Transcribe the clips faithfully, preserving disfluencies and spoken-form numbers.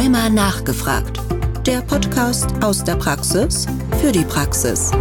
Rheuma nachgefragt. Der Podcast aus der Praxis für die Praxis.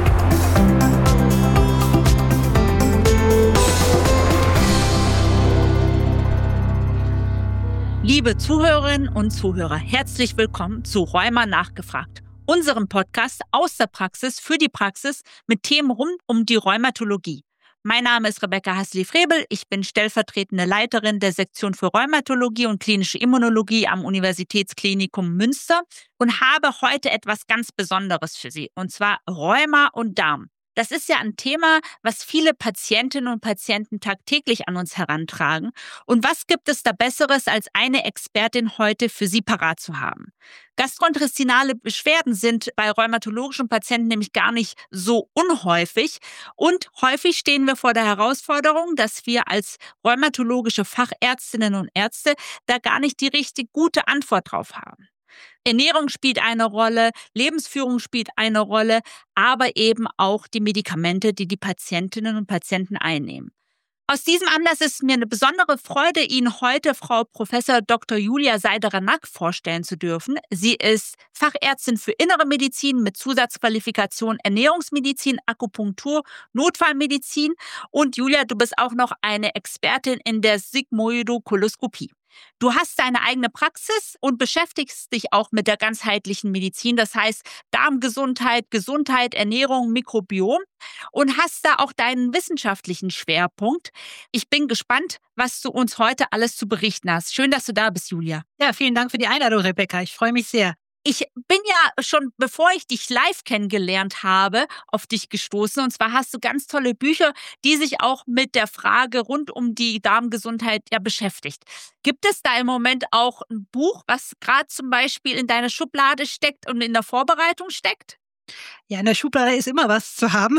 Liebe Zuhörerinnen und Zuhörer, herzlich willkommen zu Rheuma nachgefragt, unserem Podcast aus der Praxis für die Praxis mit Themen rund um die Rheumatologie. Mein Name ist Rebecca Hassli-Frebel, ich bin stellvertretende Leiterin der Sektion für Rheumatologie und klinische Immunologie am Universitätsklinikum Münster und habe heute etwas ganz Besonderes für Sie, und zwar Rheuma und Darm. Das ist ja ein Thema, was viele Patientinnen und Patienten tagtäglich an uns herantragen. Und was gibt es da Besseres, als eine Expertin heute für Sie parat zu haben? Gastrointestinale Beschwerden sind bei rheumatologischen Patienten nämlich gar nicht so unhäufig. Und häufig stehen wir vor der Herausforderung, dass wir als rheumatologische Fachärztinnen und Ärzte da gar nicht die richtig gute Antwort drauf haben. Ernährung spielt eine Rolle, Lebensführung spielt eine Rolle, aber eben auch die Medikamente, die die Patientinnen und Patienten einnehmen. Aus diesem Anlass ist mir eine besondere Freude, Ihnen heute Frau Professor Doktor Julia Seiderer-Nack vorstellen zu dürfen. Sie ist Fachärztin für Innere Medizin mit Zusatzqualifikation Ernährungsmedizin, Akupunktur, Notfallmedizin. Und Julia, du bist auch noch eine Expertin in der Sigmoidokoloskopie. Du hast deine eigene Praxis und beschäftigst dich auch mit der ganzheitlichen Medizin, das heißt Darmgesundheit, Gesundheit, Ernährung, Mikrobiom, und hast da auch deinen wissenschaftlichen Schwerpunkt. Ich bin gespannt, was du uns heute alles zu berichten hast. Schön, dass du da bist, Julia. Ja, vielen Dank für die Einladung, Rebecca. Ich freue mich sehr. Ich bin ja schon, bevor ich dich live kennengelernt habe, auf dich gestoßen. Und zwar hast du ganz tolle Bücher, die sich auch mit der Frage rund um die Darmgesundheit ja beschäftigt. Gibt es da im Moment auch ein Buch, was gerade zum Beispiel in deiner Schublade steckt und in der Vorbereitung steckt? Ja, in der Schublade ist immer was zu haben.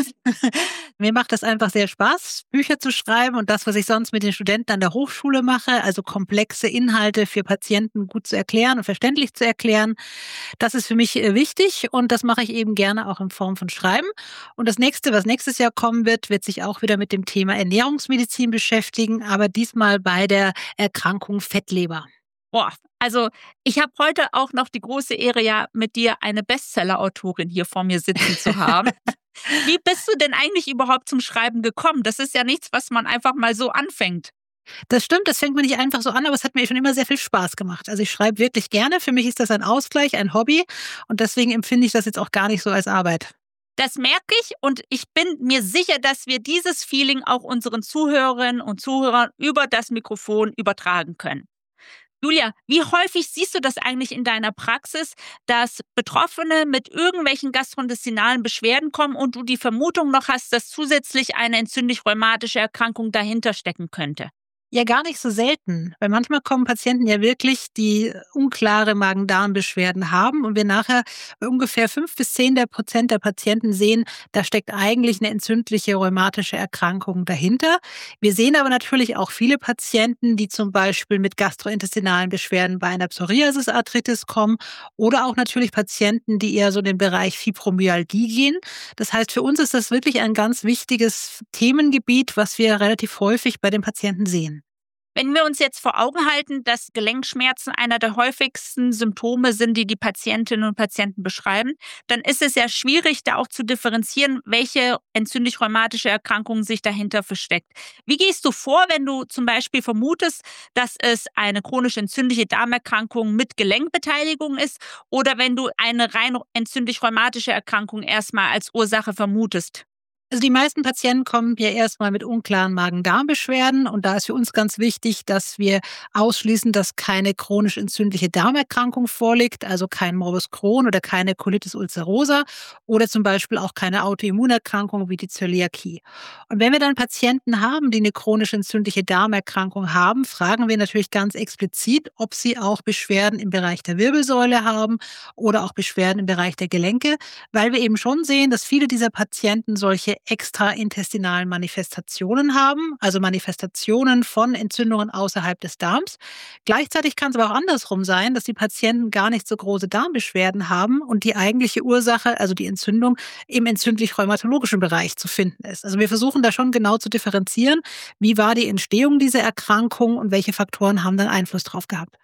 Mir macht das einfach sehr Spaß, Bücher zu schreiben, und das, was ich sonst mit den Studenten an der Hochschule mache, also komplexe Inhalte für Patienten gut zu erklären und verständlich zu erklären, das ist für mich wichtig, und das mache ich eben gerne auch in Form von Schreiben. Und das nächste, was nächstes Jahr kommen wird, wird sich auch wieder mit dem Thema Ernährungsmedizin beschäftigen, aber diesmal bei der Erkrankung Fettleber. Boah, also ich habe heute auch noch die große Ehre, ja mit dir eine Bestseller-Autorin hier vor mir sitzen zu haben. Wie bist du denn eigentlich überhaupt zum Schreiben gekommen? Das ist ja nichts, was man einfach mal so anfängt. Das stimmt, das fängt man nicht einfach so an, aber es hat mir schon immer sehr viel Spaß gemacht. Also ich schreibe wirklich gerne, für mich ist das ein Ausgleich, ein Hobby, und deswegen empfinde ich das jetzt auch gar nicht so als Arbeit. Das merke ich, und ich bin mir sicher, dass wir dieses Feeling auch unseren Zuhörerinnen und Zuhörern über das Mikrofon übertragen können. Julia, wie häufig siehst du das eigentlich in deiner Praxis, dass Betroffene mit irgendwelchen gastrointestinalen Beschwerden kommen und du die Vermutung noch hast, dass zusätzlich eine entzündlich-rheumatische Erkrankung dahinter stecken könnte? Ja, gar nicht so selten, weil manchmal kommen Patienten ja wirklich, die unklare Magen-Darm-Beschwerden haben, und wir nachher bei ungefähr fünf bis zehn Prozent der Patienten sehen, da steckt eigentlich eine entzündliche rheumatische Erkrankung dahinter. Wir sehen aber natürlich auch viele Patienten, die zum Beispiel mit gastrointestinalen Beschwerden bei einer Psoriasis-Arthritis kommen, oder auch natürlich Patienten, die eher so in den Bereich Fibromyalgie gehen. Das heißt, für uns ist das wirklich ein ganz wichtiges Themengebiet, was wir relativ häufig bei den Patienten sehen. Wenn wir uns jetzt vor Augen halten, dass Gelenkschmerzen einer der häufigsten Symptome sind, die die Patientinnen und Patienten beschreiben, dann ist es ja schwierig, da auch zu differenzieren, welche entzündlich-rheumatische Erkrankung sich dahinter versteckt. Wie gehst du vor, wenn du zum Beispiel vermutest, dass es eine chronisch entzündliche Darmerkrankung mit Gelenkbeteiligung ist, oder wenn du eine rein entzündlich-rheumatische Erkrankung erstmal als Ursache vermutest? Also die meisten Patienten kommen ja erstmal mit unklaren Magen-Darm-Beschwerden, und da ist für uns ganz wichtig, dass wir ausschließen, dass keine chronisch entzündliche Darmerkrankung vorliegt, also kein Morbus Crohn oder keine Colitis ulcerosa oder zum Beispiel auch keine Autoimmunerkrankung wie die Zöliakie. Und wenn wir dann Patienten haben, die eine chronisch entzündliche Darmerkrankung haben, fragen wir natürlich ganz explizit, ob sie auch Beschwerden im Bereich der Wirbelsäule haben oder auch Beschwerden im Bereich der Gelenke, weil wir eben schon sehen, dass viele dieser Patienten solche extraintestinalen Manifestationen haben, also Manifestationen von Entzündungen außerhalb des Darms. Gleichzeitig kann es aber auch andersrum sein, dass die Patienten gar nicht so große Darmbeschwerden haben und die eigentliche Ursache, also die Entzündung, im entzündlich-rheumatologischen Bereich zu finden ist. Also wir versuchen da schon genau zu differenzieren, wie war die Entstehung dieser Erkrankung und welche Faktoren haben dann Einfluss drauf gehabt.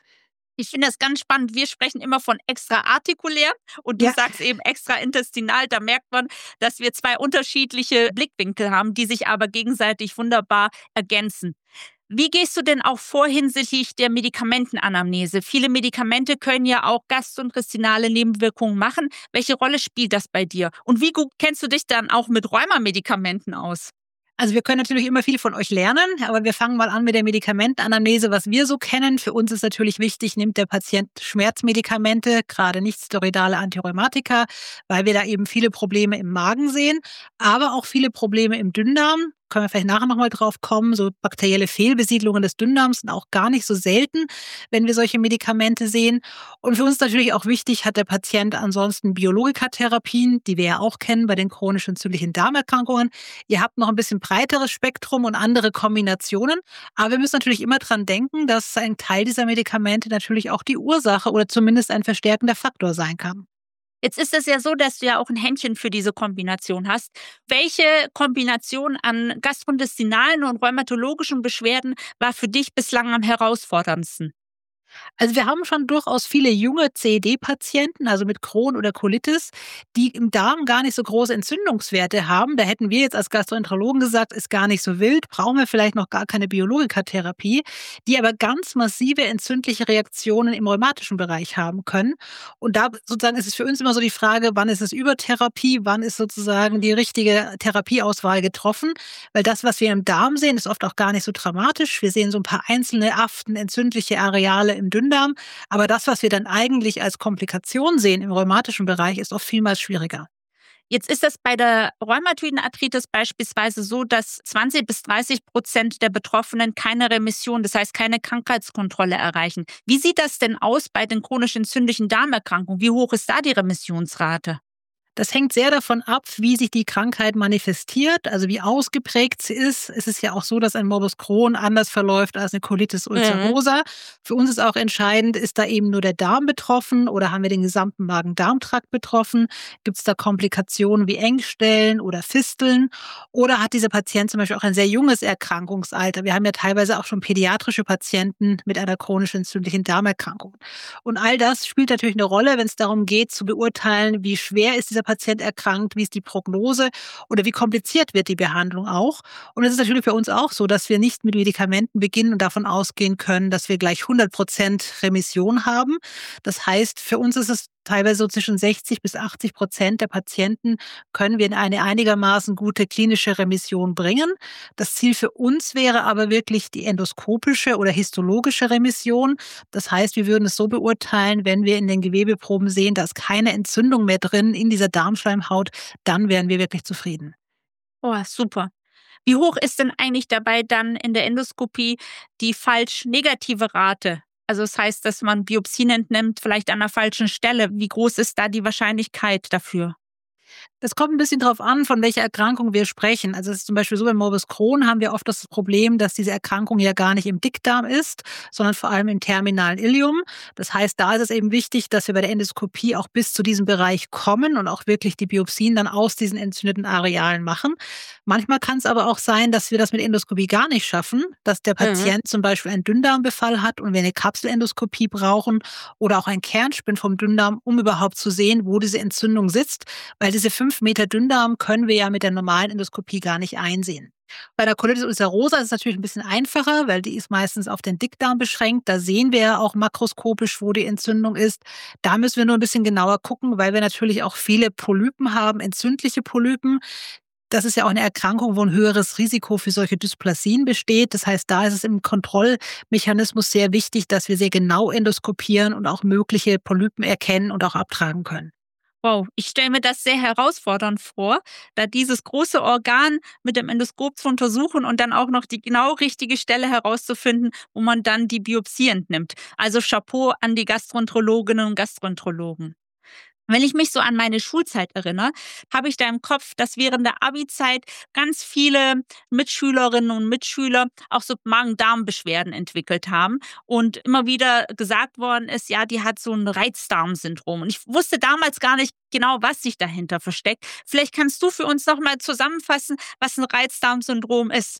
Ich finde das ganz spannend. Wir sprechen immer von extraartikulär und du Ja. sagst eben extraintestinal. Da merkt man, dass wir zwei unterschiedliche Blickwinkel haben, die sich aber gegenseitig wunderbar ergänzen. Wie gehst du denn auch vor hinsichtlich der Medikamentenanamnese? Viele Medikamente können ja auch gastrointestinale Nebenwirkungen machen. Welche Rolle spielt das bei dir? Und wie gut kennst du dich dann auch mit Rheumamedikamenten aus? Also wir können natürlich immer viel von euch lernen, aber wir fangen mal an mit der Medikamentenanamnese, was wir so kennen. Für uns ist natürlich wichtig, nimmt der Patient Schmerzmedikamente, gerade nichtsteroidale Antirheumatika, weil wir da eben viele Probleme im Magen sehen, aber auch viele Probleme im Dünndarm. Können wir vielleicht nachher nochmal drauf kommen. So bakterielle Fehlbesiedlungen des Dünndarms sind auch gar nicht so selten, wenn wir solche Medikamente sehen. Und für uns ist natürlich auch wichtig, hat der Patient ansonsten Biologikatherapien, die wir ja auch kennen bei den chronisch entzündlichen Darmerkrankungen. Ihr habt noch ein bisschen breiteres Spektrum und andere Kombinationen. Aber wir müssen natürlich immer dran denken, dass ein Teil dieser Medikamente natürlich auch die Ursache oder zumindest ein verstärkender Faktor sein kann. Jetzt ist es ja so, dass du ja auch ein Händchen für diese Kombination hast. Welche Kombination an gastrointestinalen und rheumatologischen Beschwerden war für dich bislang am herausforderndsten? Also wir haben schon durchaus viele junge C E D-Patienten, also mit Crohn oder Colitis, die im Darm gar nicht so große Entzündungswerte haben. Da hätten wir jetzt als Gastroenterologen gesagt, ist gar nicht so wild, brauchen wir vielleicht noch gar keine Biologikatherapie, die aber ganz massive entzündliche Reaktionen im rheumatischen Bereich haben können. Und da sozusagen ist es für uns immer so die Frage, wann ist es Übertherapie, wann ist sozusagen die richtige Therapieauswahl getroffen? Weil das, was wir im Darm sehen, ist oft auch gar nicht so dramatisch. Wir sehen so ein paar einzelne Aften, entzündliche Areale im Dünndarm. Aber das, was wir dann eigentlich als Komplikation sehen im rheumatischen Bereich, ist oft vielmals schwieriger. Jetzt ist es bei der rheumatoiden Arthritis beispielsweise so, dass zwanzig bis dreißig Prozent der Betroffenen keine Remission, das heißt keine Krankheitskontrolle erreichen. Wie sieht das denn aus bei den chronisch entzündlichen Darmerkrankungen? Wie hoch ist da die Remissionsrate? Das hängt sehr davon ab, wie sich die Krankheit manifestiert, also wie ausgeprägt sie ist. Es ist ja auch so, dass ein Morbus Crohn anders verläuft als eine Colitis ulcerosa. Mhm. Für uns ist auch entscheidend, ist da eben nur der Darm betroffen oder haben wir den gesamten Magen-Darm-Trakt betroffen? Gibt es da Komplikationen wie Engstellen oder Fisteln? Oder hat dieser Patient zum Beispiel auch ein sehr junges Erkrankungsalter? Wir haben ja teilweise auch schon pädiatrische Patienten mit einer chronisch entzündlichen Darmerkrankung. Und all das spielt natürlich eine Rolle, wenn es darum geht, zu beurteilen, wie schwer ist dieser Patient erkrankt, wie ist die Prognose oder wie kompliziert wird die Behandlung auch. Und es ist natürlich für uns auch so, dass wir nicht mit Medikamenten beginnen und davon ausgehen können, dass wir gleich hundert Prozent Remission haben. Das heißt, für uns ist es teilweise so zwischen sechzig bis achtzig Prozent der Patienten können wir in eine einigermaßen gute klinische Remission bringen. Das Ziel für uns wäre aber wirklich die endoskopische oder histologische Remission. Das heißt, wir würden es so beurteilen, wenn wir in den Gewebeproben sehen, da ist keine Entzündung mehr drin in dieser Darmschleimhaut, dann wären wir wirklich zufrieden. Oh, super. Wie hoch ist denn eigentlich dabei dann in der Endoskopie die falsch negative Rate? Also das heißt, dass man Biopsien entnimmt, vielleicht an der falschen Stelle. Wie groß ist da die Wahrscheinlichkeit dafür? Das kommt ein bisschen drauf an, von welcher Erkrankung wir sprechen. Also es ist zum Beispiel so, bei Morbus Crohn haben wir oft das Problem, dass diese Erkrankung ja gar nicht im Dickdarm ist, sondern vor allem im terminalen Ileum. Das heißt, da ist es eben wichtig, dass wir bei der Endoskopie auch bis zu diesem Bereich kommen und auch wirklich die Biopsien dann aus diesen entzündeten Arealen machen. Manchmal kann es aber auch sein, dass wir das mit Endoskopie gar nicht schaffen, dass der Patient mhm. zum Beispiel einen Dünndarmbefall hat und wir eine Kapselendoskopie brauchen oder auch ein Kernspin vom Dünndarm, um überhaupt zu sehen, wo diese Entzündung sitzt, weil diese fünf Meter Dünndarm können wir ja mit der normalen Endoskopie gar nicht einsehen. Bei der Colitis ulcerosa ist es natürlich ein bisschen einfacher, weil die ist meistens auf den Dickdarm beschränkt. Da sehen wir ja auch makroskopisch, wo die Entzündung ist. Da müssen wir nur ein bisschen genauer gucken, weil wir natürlich auch viele Polypen haben, entzündliche Polypen. Das ist ja auch eine Erkrankung, wo ein höheres Risiko für solche Dysplasien besteht. Das heißt, da ist es im Kontrollmechanismus sehr wichtig, dass wir sehr genau endoskopieren und auch mögliche Polypen erkennen und auch abtragen können. Wow, ich stelle mir das sehr herausfordernd vor, da dieses große Organ mit dem Endoskop zu untersuchen und dann auch noch die genau richtige Stelle herauszufinden, wo man dann die Biopsie entnimmt. Also Chapeau an die Gastroenterologinnen und Gastroenterologen. Wenn ich mich so an meine Schulzeit erinnere, habe ich da im Kopf, dass während der Abi-Zeit ganz viele Mitschülerinnen und Mitschüler auch so Magen-Darm-Beschwerden entwickelt haben und immer wieder gesagt worden ist, ja, die hat so ein Reizdarmsyndrom. Und ich wusste damals gar nicht genau, was sich dahinter versteckt. Vielleicht kannst du für uns noch mal zusammenfassen, was ein Reizdarmsyndrom ist.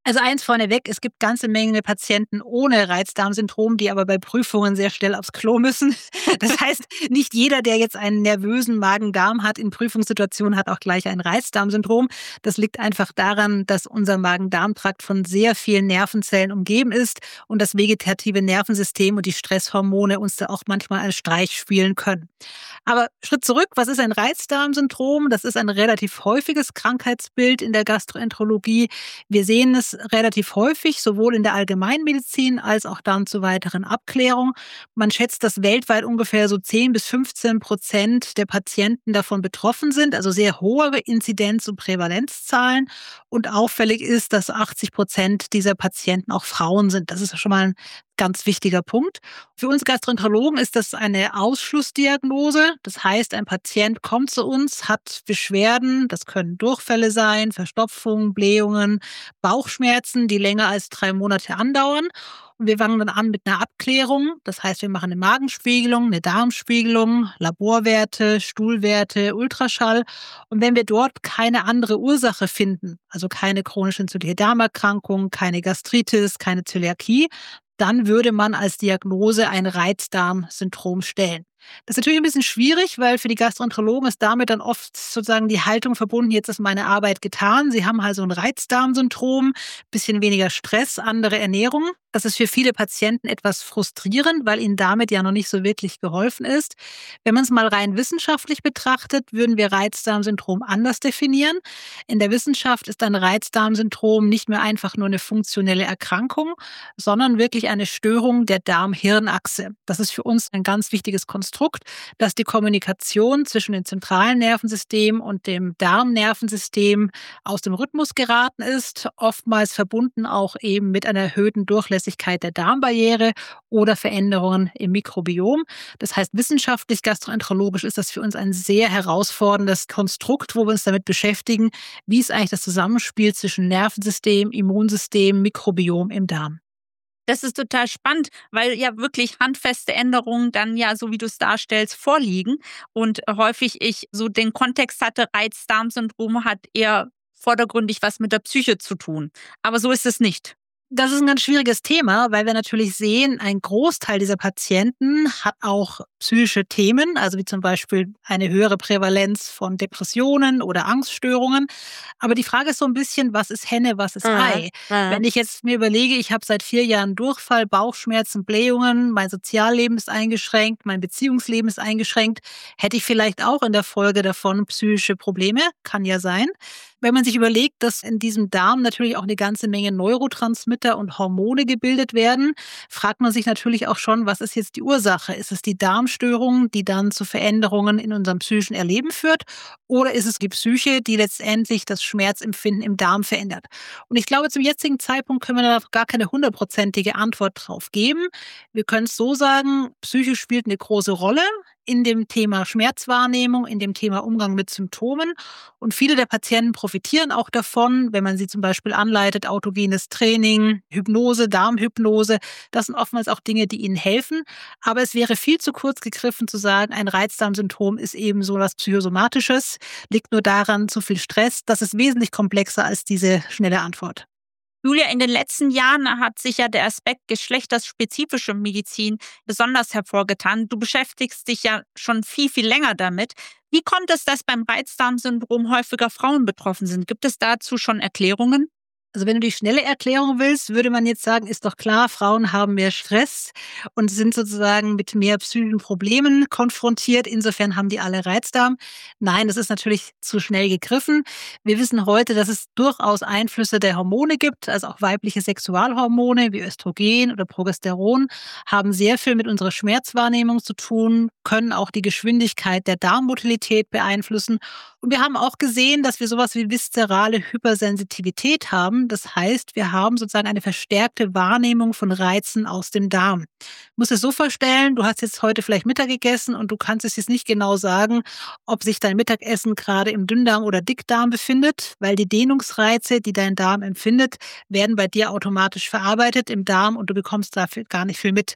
Also eins vorneweg, es gibt ganze Menge Patienten ohne Reizdarmsyndrom, die aber bei Prüfungen sehr schnell aufs Klo müssen. Das heißt, nicht jeder, der jetzt einen nervösen Magen-Darm hat, in Prüfungssituationen hat auch gleich ein Reizdarmsyndrom. Das liegt einfach daran, dass unser Magen-Darm-Trakt von sehr vielen Nervenzellen umgeben ist und das vegetative Nervensystem und die Stresshormone uns da auch manchmal einen Streich spielen können. Aber Schritt zurück, was ist ein Reizdarmsyndrom? Das ist ein relativ häufiges Krankheitsbild in der Gastroenterologie. Wir sehen es relativ häufig, sowohl in der Allgemeinmedizin als auch dann zu weiteren Abklärungen. Man schätzt, dass weltweit ungefähr so zehn bis fünfzehn Prozent der Patienten davon betroffen sind, also sehr hohe Inzidenz- und Prävalenzzahlen. Und auffällig ist, dass achtzig Prozent dieser Patienten auch Frauen sind. Das ist schon mal ein ganz wichtiger Punkt. Für uns Gastroenterologen ist das eine Ausschlussdiagnose. Das heißt, ein Patient kommt zu uns, hat Beschwerden, das können Durchfälle sein, Verstopfungen, Blähungen, Bauchschmerzen, die länger als drei Monate andauern. Und wir fangen dann an mit einer Abklärung. Das heißt, wir machen eine Magenspiegelung, eine Darmspiegelung, Laborwerte, Stuhlwerte, Ultraschall. Und wenn wir dort keine andere Ursache finden, also keine chronische entzündliche Darmerkrankung, keine Gastritis, keine Zöliakie, dann würde man als Diagnose ein Reizdarmsyndrom stellen. Das ist natürlich ein bisschen schwierig, weil für die Gastroenterologen ist damit dann oft sozusagen die Haltung verbunden, jetzt ist meine Arbeit getan. Sie haben also ein Reizdarmsyndrom, bisschen weniger Stress, andere Ernährung. Das ist für viele Patienten etwas frustrierend, weil ihnen damit ja noch nicht so wirklich geholfen ist. Wenn man es mal rein wissenschaftlich betrachtet, würden wir Reizdarmsyndrom anders definieren. In der Wissenschaft ist ein Reizdarmsyndrom nicht mehr einfach nur eine funktionelle Erkrankung, sondern wirklich eine Störung der Darm-Hirn-Achse. Das ist für uns ein ganz wichtiges Konstrukt, dass die Kommunikation zwischen dem zentralen Nervensystem und dem Darmnervensystem aus dem Rhythmus geraten ist, oftmals verbunden auch eben mit einer erhöhten Durchlässigkeit der Darmbarriere oder Veränderungen im Mikrobiom. Das heißt, wissenschaftlich, gastroenterologisch ist das für uns ein sehr herausforderndes Konstrukt, wo wir uns damit beschäftigen, wie ist eigentlich das Zusammenspiel zwischen Nervensystem, Immunsystem, Mikrobiom im Darm. Das ist total spannend, weil ja wirklich handfeste Änderungen dann ja, so wie du es darstellst, vorliegen. Und häufig ich so den Kontext hatte, Reizdarmsyndrom hat eher vordergründig was mit der Psyche zu tun. Aber so ist es nicht. Das ist ein ganz schwieriges Thema, weil wir natürlich sehen, ein Großteil dieser Patienten hat auch psychische Themen, also wie zum Beispiel eine höhere Prävalenz von Depressionen oder Angststörungen. Aber die Frage ist so ein bisschen, was ist Henne, was ist Ei? Ja. Wenn ich jetzt mir überlege, ich habe seit vier Jahren Durchfall, Bauchschmerzen, Blähungen, mein Sozialleben ist eingeschränkt, mein Beziehungsleben ist eingeschränkt, hätte ich vielleicht auch in der Folge davon psychische Probleme, kann ja sein. Wenn man sich überlegt, dass in diesem Darm natürlich auch eine ganze Menge Neurotransmitter und Hormone gebildet werden, fragt man sich natürlich auch schon, was ist jetzt die Ursache? Ist es die Darmstörung, die dann zu Veränderungen in unserem psychischen Erleben führt? Oder ist es die Psyche, die letztendlich das Schmerzempfinden im Darm verändert? Und ich glaube, zum jetzigen Zeitpunkt können wir da gar keine hundertprozentige Antwort drauf geben. Wir können es so sagen, Psyche spielt eine große Rolle in dem Thema Schmerzwahrnehmung, in dem Thema Umgang mit Symptomen. Und viele der Patienten profitieren auch davon, wenn man sie zum Beispiel anleitet, autogenes Training, Hypnose, Darmhypnose. Das sind oftmals auch Dinge, die ihnen helfen. Aber es wäre viel zu kurz gegriffen zu sagen, ein Reizdarmsyndrom ist eben so was Psychosomatisches, liegt nur daran, zu viel Stress. Das ist wesentlich komplexer als diese schnelle Antwort. Julia, in den letzten Jahren hat sich ja der Aspekt geschlechterspezifische Medizin besonders hervorgetan. Du beschäftigst dich ja schon viel, viel länger damit. Wie kommt es, dass beim Reizdarmsyndrom häufiger Frauen betroffen sind? Gibt es dazu schon Erklärungen? Also wenn du die schnelle Erklärung willst, würde man jetzt sagen, ist doch klar, Frauen haben mehr Stress und sind sozusagen mit mehr psychischen Problemen konfrontiert. Insofern haben die alle Reizdarm. Nein, das ist natürlich zu schnell gegriffen. Wir wissen heute, dass es durchaus Einflüsse der Hormone gibt, also auch weibliche Sexualhormone wie Östrogen oder Progesteron haben sehr viel mit unserer Schmerzwahrnehmung zu tun, können auch die Geschwindigkeit der Darmmotilität beeinflussen. Und wir haben auch gesehen, dass wir sowas wie viszerale Hypersensitivität haben. Das heißt, wir haben sozusagen eine verstärkte Wahrnehmung von Reizen aus dem Darm. Du musst es so vorstellen, du hast jetzt heute vielleicht Mittag gegessen und du kannst es jetzt nicht genau sagen, ob sich dein Mittagessen gerade im Dünndarm oder Dickdarm befindet, weil die Dehnungsreize, die dein Darm empfindet, werden bei dir automatisch verarbeitet im Darm und du bekommst dafür gar nicht viel mit.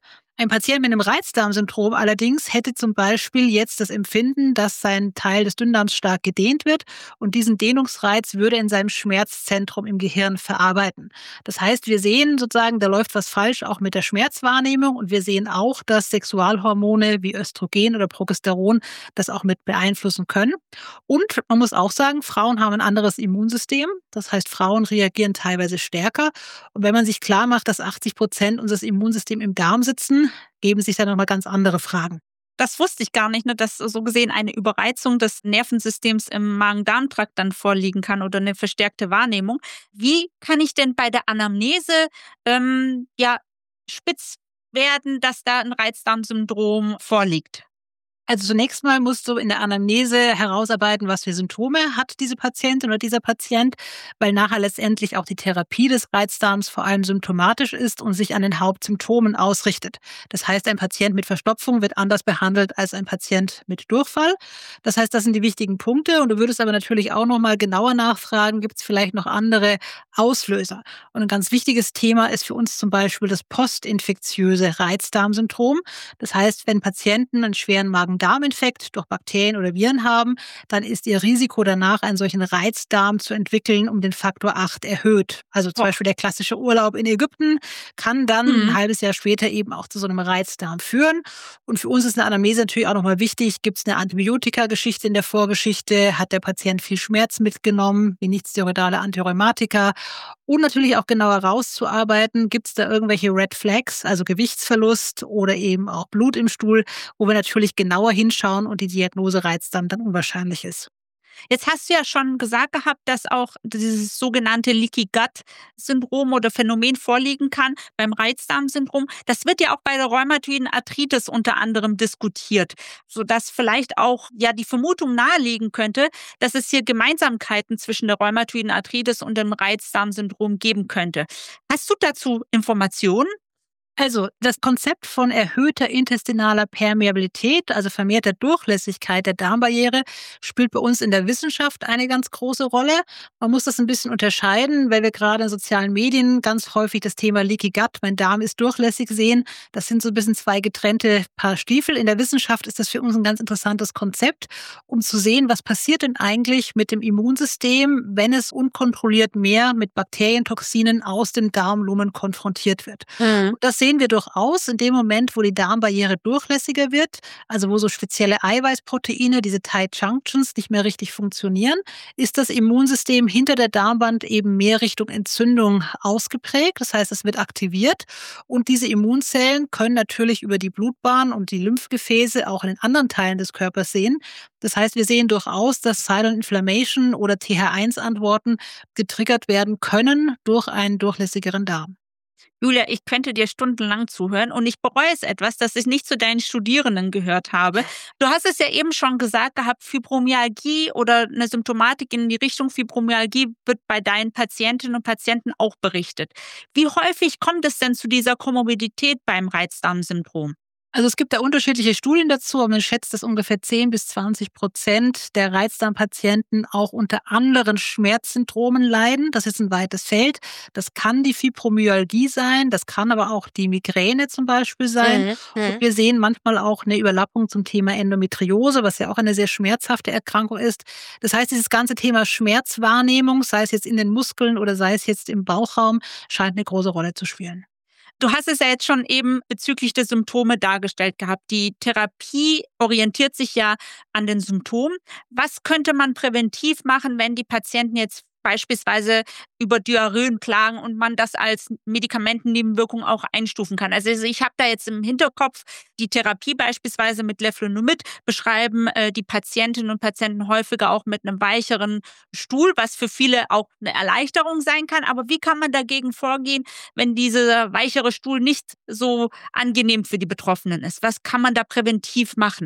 Ein Patient mit einem Reizdarmsyndrom allerdings hätte zum Beispiel jetzt das Empfinden, dass sein Teil des Dünndarms stark gedehnt wird und diesen Dehnungsreiz würde in seinem Schmerzzentrum im Gehirn verarbeiten. Das heißt, wir sehen sozusagen, da läuft was falsch auch mit der Schmerzwahrnehmung und wir sehen auch, dass Sexualhormone wie Östrogen oder Progesteron das auch mit beeinflussen können. Und man muss auch sagen, Frauen haben ein anderes Immunsystem. Das heißt, Frauen reagieren teilweise stärker. Und wenn man sich klar macht, dass achtzig Prozent unseres Immunsystems im Darm sitzen, geben sich dann nochmal ganz andere Fragen. Das wusste ich gar nicht, ne, dass so gesehen eine Überreizung des Nervensystems im Magen-Darm-Trakt dann vorliegen kann oder eine verstärkte Wahrnehmung. Wie kann ich denn bei der Anamnese ähm, ja, spitz werden, dass da ein Reizdarmsyndrom vorliegt? Also zunächst mal musst du in der Anamnese herausarbeiten, was für Symptome hat diese Patientin oder dieser Patient, weil nachher letztendlich auch die Therapie des Reizdarms vor allem symptomatisch ist und sich an den Hauptsymptomen ausrichtet. Das heißt, ein Patient mit Verstopfung wird anders behandelt als ein Patient mit Durchfall. Das heißt, das sind die wichtigen Punkte und du würdest aber natürlich auch noch mal genauer nachfragen, gibt es vielleicht noch andere Auslöser? Und ein ganz wichtiges Thema ist für uns zum Beispiel das postinfektiöse Reizdarmsyndrom. Das heißt, wenn Patienten einen schweren Magen Darminfekt durch Bakterien oder Viren haben, dann ist ihr Risiko danach, einen solchen Reizdarm zu entwickeln, um den Faktor acht erhöht. Also zum oh. Beispiel der klassische Urlaub in Ägypten kann dann mhm. ein halbes Jahr später eben auch zu so einem Reizdarm führen. Und für uns ist eine Anamnese natürlich auch nochmal wichtig, gibt es eine Antibiotika-Geschichte in der Vorgeschichte, hat der Patient viel Schmerz mitgenommen, wie nichtsteroidale Antirheumatika und natürlich auch genauer rauszuarbeiten, gibt es da irgendwelche Red Flags, also Gewichtsverlust oder eben auch Blut im Stuhl, wo wir natürlich genauer hinschauen und die Diagnose Reizdarm dann unwahrscheinlich ist. Jetzt hast du ja schon gesagt gehabt, dass auch dieses sogenannte Leaky Gut Syndrom oder Phänomen vorliegen kann beim Reizdarmsyndrom. Das wird ja auch bei der rheumatoiden Arthritis unter anderem diskutiert, sodass vielleicht auch ja die Vermutung naheliegen könnte, dass es hier Gemeinsamkeiten zwischen der rheumatoiden Arthritis und dem Reizdarmsyndrom geben könnte. Hast du dazu Informationen? Also das Konzept von erhöhter intestinaler Permeabilität, also vermehrter Durchlässigkeit der Darmbarriere, spielt bei uns in der Wissenschaft eine ganz große Rolle. Man muss das ein bisschen unterscheiden, weil wir gerade in sozialen Medien ganz häufig das Thema Leaky Gut, mein Darm ist durchlässig, sehen. Das sind so ein bisschen zwei getrennte Paar Stiefel. In der Wissenschaft ist das für uns ein ganz interessantes Konzept, um zu sehen, was passiert denn eigentlich mit dem Immunsystem, wenn es unkontrolliert mehr mit Bakterientoxinen aus den Darmlumen konfrontiert wird. Mhm. Das sehen wir durchaus in dem Moment, wo die Darmbarriere durchlässiger wird, also wo so spezielle Eiweißproteine, diese Tight Junctions, nicht mehr richtig funktionieren, ist das Immunsystem hinter der Darmwand eben mehr Richtung Entzündung ausgeprägt. Das heißt, es wird aktiviert und diese Immunzellen können natürlich über die Blutbahn und die Lymphgefäße auch in den anderen Teilen des Körpers sehen. Das heißt, wir sehen durchaus, dass Silent Inflammation oder T H eins Antworten getriggert werden können durch einen durchlässigeren Darm. Julia, ich könnte dir stundenlang zuhören und ich bereue es etwas, dass ich nicht zu deinen Studierenden gehört habe. Du hast es ja eben schon gesagt gehabt, Fibromyalgie oder eine Symptomatik in die Richtung Fibromyalgie wird bei deinen Patientinnen und Patienten auch berichtet. Wie häufig kommt es denn zu dieser Komorbidität beim Reizdarmsyndrom? Also es gibt da unterschiedliche Studien dazu, aber man schätzt, dass ungefähr zehn bis zwanzig Prozent der Reizdarmpatienten auch unter anderen Schmerzsyndromen leiden. Das ist ein weites Feld. Das kann die Fibromyalgie sein, das kann aber auch die Migräne zum Beispiel sein. Mhm. Und wir sehen manchmal auch eine Überlappung zum Thema Endometriose, was ja auch eine sehr schmerzhafte Erkrankung ist. Das heißt, dieses ganze Thema Schmerzwahrnehmung, sei es jetzt in den Muskeln oder sei es jetzt im Bauchraum, scheint eine große Rolle zu spielen. Du hast es ja jetzt schon eben bezüglich der Symptome dargestellt gehabt. Die Therapie orientiert sich ja an den Symptomen. Was könnte man präventiv machen, wenn die Patienten jetzt beispielsweise über Diarrheen klagen und man das als Medikamentennebenwirkung auch einstufen kann? Also ich habe da jetzt im Hinterkopf die Therapie beispielsweise mit Leflunomid beschreiben äh, die Patientinnen und Patienten häufiger auch mit einem weicheren Stuhl, was für viele auch eine Erleichterung sein kann. Aber wie kann man dagegen vorgehen, wenn dieser weichere Stuhl nicht so angenehm für die Betroffenen ist? Was kann man da präventiv machen?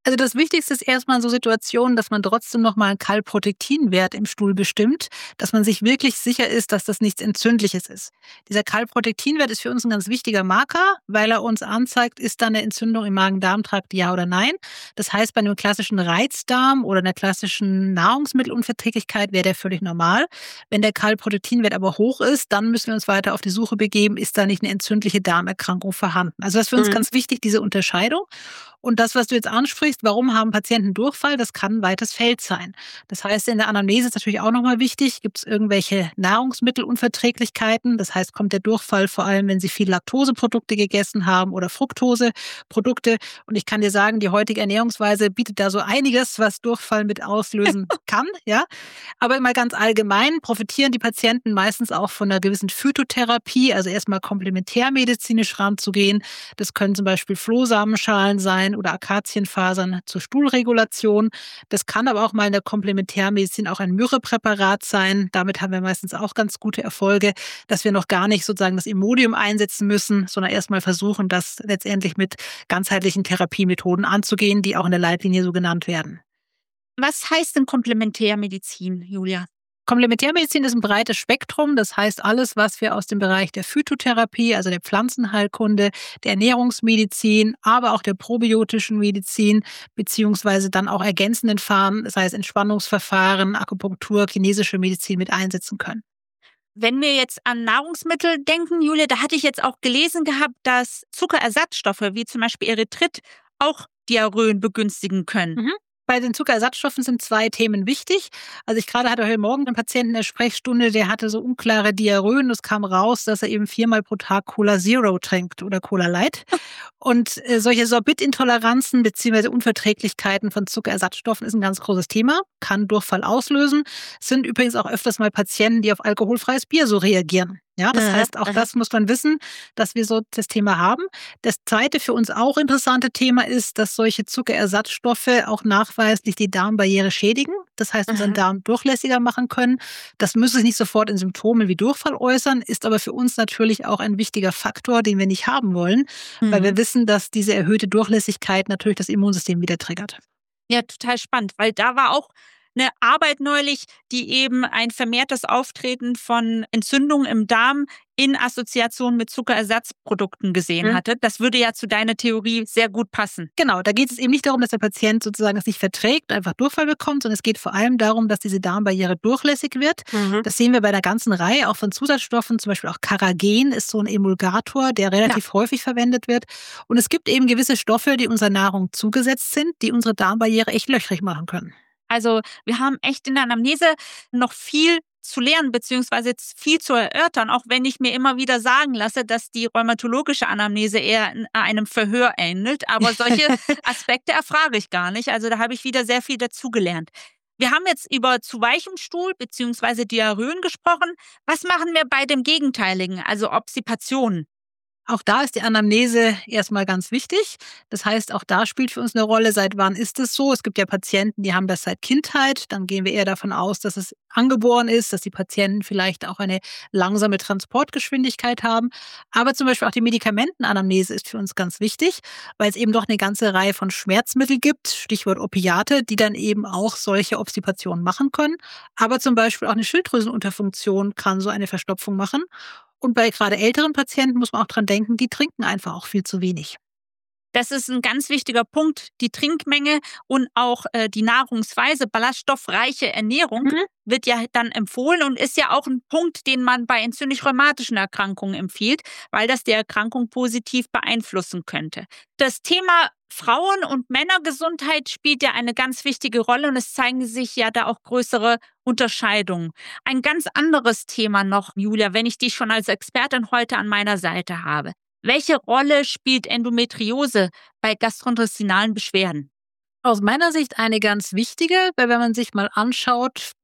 Also das Wichtigste ist erstmal in so Situationen, dass man trotzdem nochmal einen Kalprotektinwert im Stuhl bestimmt, dass man sich wirklich sicher ist, dass das nichts Entzündliches ist. Dieser Kalprotektinwert ist für uns ein ganz wichtiger Marker, weil er uns anzeigt, ist da eine Entzündung im Magen-Darm-Trakt, ja oder nein. Das heißt, bei einem klassischen Reizdarm oder einer klassischen Nahrungsmittelunverträglichkeit wäre der völlig normal. Wenn der Kalprotektinwert aber hoch ist, dann müssen wir uns weiter auf die Suche begeben, ist da nicht eine entzündliche Darmerkrankung vorhanden. Also das ist für uns mhm. ganz wichtig, diese Unterscheidung. Und das, was du jetzt ansprichst, warum haben Patienten Durchfall, das kann ein weites Feld sein. Das heißt, in der Anamnese ist natürlich auch nochmal wichtig, gibt es irgendwelche Nahrungsmittelunverträglichkeiten? Das heißt, kommt der Durchfall vor allem, wenn sie viel Laktoseprodukte gegessen haben oder Fructoseprodukte. Und ich kann dir sagen, die heutige Ernährungsweise bietet da so einiges, was Durchfall mit auslösen kann. Ja? Aber immer ganz allgemein profitieren die Patienten meistens auch von einer gewissen Phytotherapie, also erstmal komplementärmedizinisch ranzugehen. Das können zum Beispiel Flohsamenschalen sein oder Akazienfasern zur Stuhlregulation. Das kann aber auch mal in der Komplementärmedizin auch ein Myrrhepräparat sein. Damit haben wir meistens auch ganz gute Erfolge, dass wir noch gar nicht sozusagen das Imodium einsetzen müssen, sondern erstmal versuchen, das letztendlich mit ganzheitlichen Therapiemethoden anzugehen, die auch in der Leitlinie so genannt werden. Was heißt denn Komplementärmedizin, Julia? Komplementärmedizin ist ein breites Spektrum. Das heißt, alles, was wir aus dem Bereich der Phytotherapie, also der Pflanzenheilkunde, der Ernährungsmedizin, aber auch der probiotischen Medizin, beziehungsweise dann auch ergänzenden Verfahren, das heißt Entspannungsverfahren, Akupunktur, chinesische Medizin mit einsetzen können. Wenn wir jetzt an Nahrungsmittel denken, Julia, da hatte ich jetzt auch gelesen gehabt, dass Zuckerersatzstoffe wie zum Beispiel Erythrit auch Diarrheen begünstigen können. Mhm. Bei den Zuckerersatzstoffen sind zwei Themen wichtig. Also ich gerade hatte heute Morgen einen Patienten in der Sprechstunde, der hatte so unklare Diarrheen. Es kam raus, dass er eben viermal pro Tag Cola Zero trinkt oder Cola Light. Und äh, solche Sorbitintoleranzen bzw. Unverträglichkeiten von Zuckerersatzstoffen ist ein ganz großes Thema, kann Durchfall auslösen. Es sind übrigens auch öfters mal Patienten, die auf alkoholfreies Bier so reagieren. Ja, das heißt, auch das muss man wissen, dass wir so das Thema haben. Das zweite für uns auch interessante Thema ist, dass solche Zuckerersatzstoffe auch nachweislich die Darmbarriere schädigen. Das heißt, unseren Darm durchlässiger machen können. Das müsste sich nicht sofort in Symptomen wie Durchfall äußern, ist aber für uns natürlich auch ein wichtiger Faktor, den wir nicht haben wollen, mhm. weil wir wissen, dass diese erhöhte Durchlässigkeit natürlich das Immunsystem wieder triggert. Ja, total spannend, weil da war auch eine Arbeit neulich, die eben ein vermehrtes Auftreten von Entzündungen im Darm in Assoziation mit Zuckerersatzprodukten gesehen mhm. hatte. Das würde ja zu deiner Theorie sehr gut passen. Genau, da geht es eben nicht darum, dass der Patient sozusagen es nicht verträgt, einfach Durchfall bekommt, sondern es geht vor allem darum, dass diese Darmbarriere durchlässig wird. Mhm. Das sehen wir bei einer ganzen Reihe auch von Zusatzstoffen, zum Beispiel auch Carrageen ist so ein Emulgator, der relativ ja. häufig verwendet wird. Und es gibt eben gewisse Stoffe, die unserer Nahrung zugesetzt sind, die unsere Darmbarriere echt löchrig machen können. Also wir haben echt in der Anamnese noch viel zu lernen beziehungsweise viel zu erörtern, auch wenn ich mir immer wieder sagen lasse, dass die rheumatologische Anamnese eher einem Verhör ähnelt. Aber solche Aspekte erfrage ich gar nicht. Also da habe ich wieder sehr viel dazugelernt. Wir haben jetzt über zu weichem Stuhl beziehungsweise Diarrheen gesprochen. Was machen wir bei dem Gegenteiligen, also Obstipationen? Auch da ist die Anamnese erstmal ganz wichtig. Das heißt, auch da spielt für uns eine Rolle, seit wann ist es so? Es gibt ja Patienten, die haben das seit Kindheit. Dann gehen wir eher davon aus, dass es angeboren ist, dass die Patienten vielleicht auch eine langsame Transportgeschwindigkeit haben. Aber zum Beispiel auch die Medikamentenanamnese ist für uns ganz wichtig, weil es eben doch eine ganze Reihe von Schmerzmitteln gibt, Stichwort Opiate, die dann eben auch solche Obstipationen machen können. Aber zum Beispiel auch eine Schilddrüsenunterfunktion kann so eine Verstopfung machen. Und bei gerade älteren Patienten muss man auch dran denken, die trinken einfach auch viel zu wenig. Das ist ein ganz wichtiger Punkt. Die Trinkmenge und auch äh, die Nahrungsweise, ballaststoffreiche Ernährung mhm. wird ja dann empfohlen und ist ja auch ein Punkt, den man bei entzündlich-rheumatischen Erkrankungen empfiehlt, weil das die Erkrankung positiv beeinflussen könnte. Das Thema Frauen- und Männergesundheit spielt ja eine ganz wichtige Rolle und es zeigen sich ja da auch größere Unterscheidungen. Ein ganz anderes Thema noch, Julia, wenn ich dich schon als Expertin heute an meiner Seite habe. Welche Rolle spielt Endometriose bei gastrointestinalen Beschwerden? Aus meiner Sicht eine ganz wichtige, weil wenn man sich mal anschaut,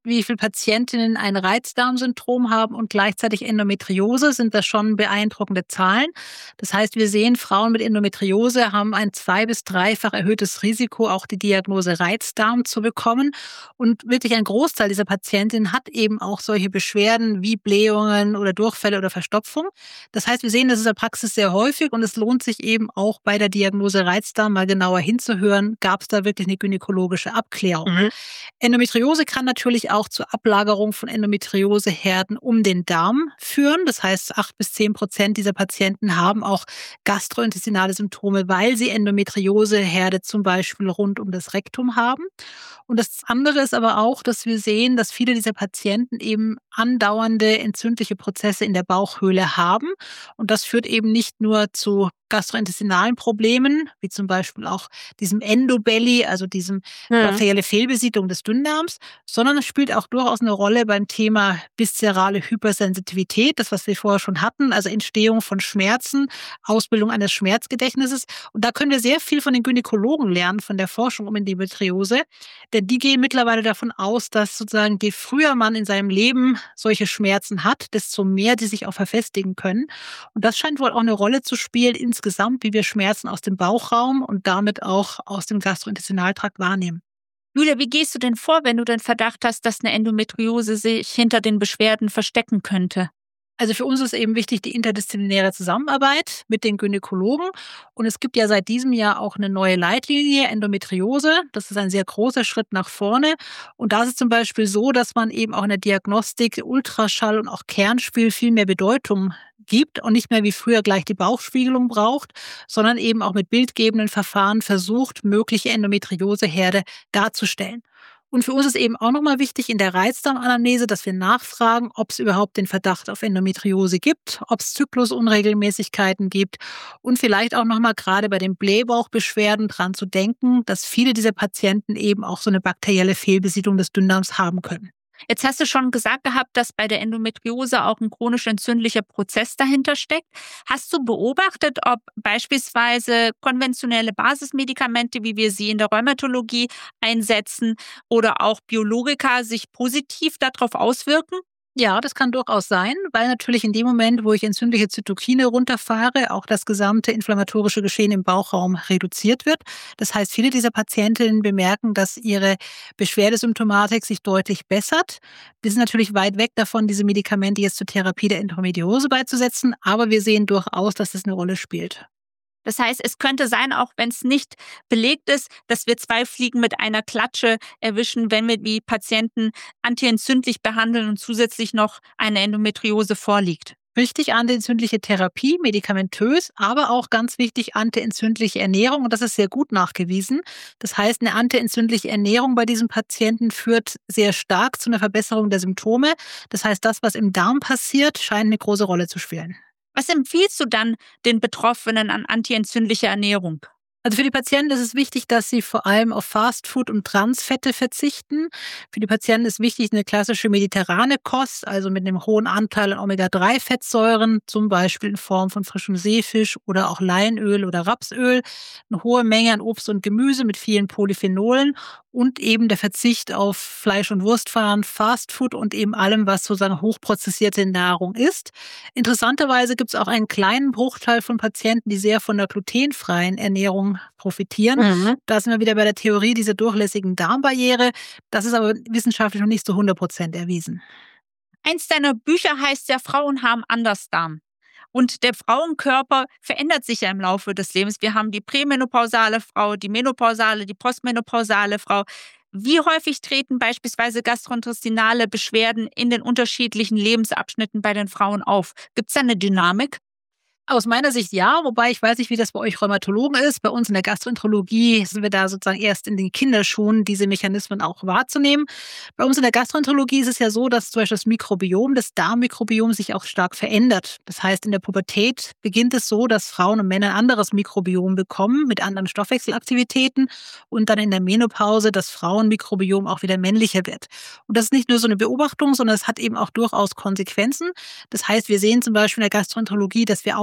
wie viele Patientinnen ein Reizdarmsyndrom haben und gleichzeitig Endometriose, sind das schon beeindruckende Zahlen. Das heißt, wir sehen, Frauen mit Endometriose haben ein zwei- bis dreifach erhöhtes Risiko, auch die Diagnose Reizdarm zu bekommen. Und wirklich ein Großteil dieser Patientinnen hat eben auch solche Beschwerden wie Blähungen oder Durchfälle oder Verstopfung. Das heißt, wir sehen das in der Praxis sehr häufig und es lohnt sich eben auch bei der Diagnose Reizdarm mal genauer hinzuhören, gab es da wirklich eine gynäkologische Abklärung. Mhm. Endometriose kann natürlich auch zur Ablagerung von Endometrioseherden um den Darm führen. Das heißt, acht bis zehn Prozent dieser Patienten haben auch gastrointestinale Symptome, weil sie Endometrioseherde zum Beispiel rund um das Rektum haben. Und das andere ist aber auch, dass wir sehen, dass viele dieser Patienten eben andauernde entzündliche Prozesse in der Bauchhöhle haben. Und das führt eben nicht nur zu gastrointestinalen Problemen, wie zum Beispiel auch diesem Endobelly, also diesem ja. bakterielle Fehlbesiedlung des Dünndarms, sondern es spielt auch durchaus eine Rolle beim Thema viszerale Hypersensitivität, das, was wir vorher schon hatten, also Entstehung von Schmerzen, Ausbildung eines Schmerzgedächtnisses. Und da können wir sehr viel von den Gynäkologen lernen, von der Forschung um Endometriose, denn die gehen mittlerweile davon aus, dass sozusagen je früher man in seinem Leben solche Schmerzen hat, desto mehr die sich auch verfestigen können. Und das scheint wohl auch eine Rolle zu spielen insgesamt, wie wir Schmerzen aus dem Bauchraum und damit auch aus dem Gastrointestinaltrakt wahrnehmen. Julia, wie gehst du denn vor, wenn du den Verdacht hast, dass eine Endometriose sich hinter den Beschwerden verstecken könnte? Also für uns ist eben wichtig die interdisziplinäre Zusammenarbeit mit den Gynäkologen. Und es gibt ja seit diesem Jahr auch eine neue Leitlinie, Endometriose. Das ist ein sehr großer Schritt nach vorne. Und da ist es zum Beispiel so, dass man eben auch in der Diagnostik Ultraschall und auch Kernspiel viel mehr Bedeutung gibt und nicht mehr wie früher gleich die Bauchspiegelung braucht, sondern eben auch mit bildgebenden Verfahren versucht, mögliche Endometrioseherde darzustellen. Und für uns ist eben auch nochmal wichtig in der Reizdarmanamnese, dass wir nachfragen, ob es überhaupt den Verdacht auf Endometriose gibt, ob es Zyklusunregelmäßigkeiten gibt und vielleicht auch nochmal gerade bei den Blähbauchbeschwerden dran zu denken, dass viele dieser Patienten eben auch so eine bakterielle Fehlbesiedlung des Dünndarms haben können. Jetzt hast du schon gesagt gehabt, dass bei der Endometriose auch ein chronisch entzündlicher Prozess dahinter steckt. Hast du beobachtet, ob beispielsweise konventionelle Basismedikamente, wie wir sie in der Rheumatologie einsetzen, oder auch Biologika sich positiv darauf auswirken? Ja, das kann durchaus sein, weil natürlich in dem Moment, wo ich entzündliche Zytokine runterfahre, auch das gesamte inflammatorische Geschehen im Bauchraum reduziert wird. Das heißt, viele dieser Patientinnen bemerken, dass ihre Beschwerdesymptomatik sich deutlich bessert. Wir sind natürlich weit weg davon, diese Medikamente jetzt zur Therapie der Endometriose beizusetzen, aber wir sehen durchaus, dass das eine Rolle spielt. Das heißt, es könnte sein, auch wenn es nicht belegt ist, dass wir zwei Fliegen mit einer Klatsche erwischen, wenn wir die Patienten antientzündlich behandeln und zusätzlich noch eine Endometriose vorliegt. Richtig, antientzündliche Therapie, medikamentös, aber auch ganz wichtig, antientzündliche Ernährung. Und das ist sehr gut nachgewiesen. Das heißt, eine antientzündliche Ernährung bei diesen Patienten führt sehr stark zu einer Verbesserung der Symptome. Das heißt, das, was im Darm passiert, scheint eine große Rolle zu spielen. Was empfiehlst du dann den Betroffenen an antientzündlicher Ernährung? Also für die Patienten ist es wichtig, dass sie vor allem auf Fastfood und Transfette verzichten. Für die Patienten ist wichtig eine klassische mediterrane Kost, also mit einem hohen Anteil an Omega drei Fettsäuren, zum Beispiel in Form von frischem Seefisch oder auch Leinöl oder Rapsöl, eine hohe Menge an Obst und Gemüse mit vielen Polyphenolen und eben der Verzicht auf Fleisch- und Wurstwaren, Fastfood und eben allem, was sozusagen hochprozessierte Nahrung ist. Interessanterweise gibt es auch einen kleinen Bruchteil von Patienten, die sehr von der glutenfreien Ernährung profitieren. Mhm. Da sind wir wieder bei der Theorie dieser durchlässigen Darmbarriere. Das ist aber wissenschaftlich noch nicht zu hundert Prozent erwiesen. Eins deiner Bücher heißt ja, Frauen haben Andersdarm. Und der Frauenkörper verändert sich ja im Laufe des Lebens. Wir haben die prämenopausale Frau, die menopausale, die postmenopausale Frau. Wie häufig treten beispielsweise gastrointestinale Beschwerden in den unterschiedlichen Lebensabschnitten bei den Frauen auf? Gibt es da eine Dynamik? Aus meiner Sicht ja, wobei ich weiß nicht, wie das bei euch Rheumatologen ist. Bei uns in der Gastroenterologie sind wir da sozusagen erst in den Kinderschuhen, diese Mechanismen auch wahrzunehmen. Bei uns in der Gastroenterologie ist es ja so, dass zum Beispiel das Mikrobiom, das Darmmikrobiom sich auch stark verändert. Das heißt, in der Pubertät beginnt es so, dass Frauen und Männer ein anderes Mikrobiom bekommen mit anderen Stoffwechselaktivitäten und dann in der Menopause das Frauenmikrobiom auch wieder männlicher wird. Und das ist nicht nur so eine Beobachtung, sondern es hat eben auch durchaus Konsequenzen. Das heißt, wir sehen zum Beispiel in der Gastroenterologie, dass wir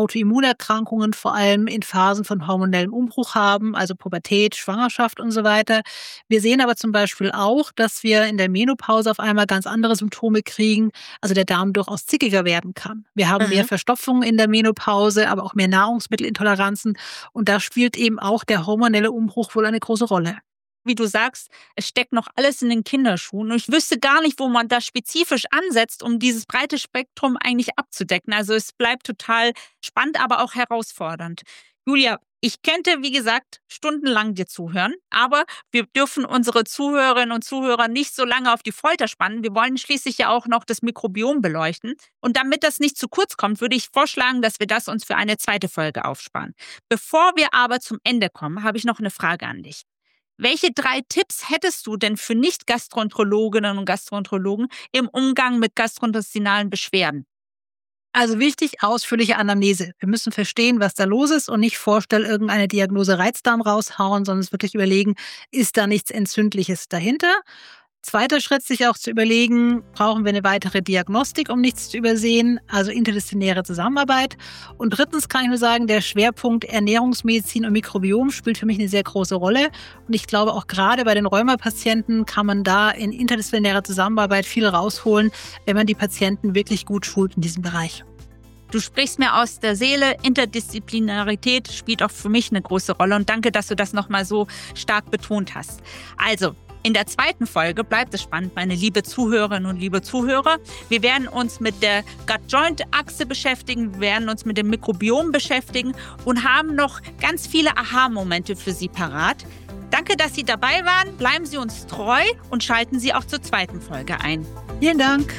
Autoimmunerkrankungen vor allem in Phasen von hormonellem Umbruch haben, also Pubertät, Schwangerschaft und so weiter. Wir sehen aber zum Beispiel auch, dass wir in der Menopause auf einmal ganz andere Symptome kriegen, also der Darm durchaus zickiger werden kann. Wir haben mhm. mehr Verstopfungen in der Menopause, aber auch mehr Nahrungsmittelintoleranzen und da spielt eben auch der hormonelle Umbruch wohl eine große Rolle. Wie du sagst, es steckt noch alles in den Kinderschuhen und ich wüsste gar nicht, wo man da spezifisch ansetzt, um dieses breite Spektrum eigentlich abzudecken. Also es bleibt total spannend, aber auch herausfordernd. Julia, ich könnte, wie gesagt, stundenlang dir zuhören, aber wir dürfen unsere Zuhörerinnen und Zuhörer nicht so lange auf die Folter spannen. Wir wollen schließlich ja auch noch das Mikrobiom beleuchten. Und damit das nicht zu kurz kommt, würde ich vorschlagen, dass wir das uns für eine zweite Folge aufsparen. Bevor wir aber zum Ende kommen, habe ich noch eine Frage an dich. Welche drei Tipps hättest du denn für Nicht-Gastroenterologinnen und Gastroenterologen im Umgang mit gastrointestinalen Beschwerden? Also wichtig, ausführliche Anamnese. Wir müssen verstehen, was da los ist und nicht vorstellen, irgendeine Diagnose Reizdarm raushauen, sondern es wirklich überlegen, ist da nichts Entzündliches dahinter? Zweiter Schritt, sich auch zu überlegen, brauchen wir eine weitere Diagnostik, um nichts zu übersehen, also interdisziplinäre Zusammenarbeit. Und drittens kann ich nur sagen, der Schwerpunkt Ernährungsmedizin und Mikrobiom spielt für mich eine sehr große Rolle. Und ich glaube, auch gerade bei den Rheumapatienten kann man da in interdisziplinärer Zusammenarbeit viel rausholen, wenn man die Patienten wirklich gut schult in diesem Bereich. Du sprichst mir aus der Seele. Interdisziplinarität spielt auch für mich eine große Rolle. Und danke, dass du das nochmal so stark betont hast. Also, in der zweiten Folge bleibt es spannend, meine liebe Zuhörerinnen und liebe Zuhörer. Wir werden uns mit der Gut-Joint-Achse beschäftigen, wir werden uns mit dem Mikrobiom beschäftigen und haben noch ganz viele Aha-Momente für Sie parat. Danke, dass Sie dabei waren. Bleiben Sie uns treu und schalten Sie auch zur zweiten Folge ein. Vielen Dank.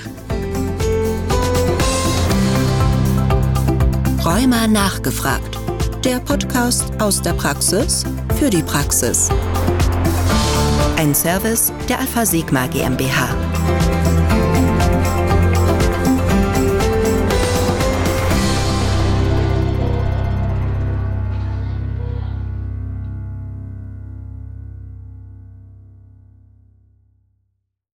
Rheuma nachgefragt. Der Podcast aus der Praxis für die Praxis. Ein Service der Alpha Sigma GmbH.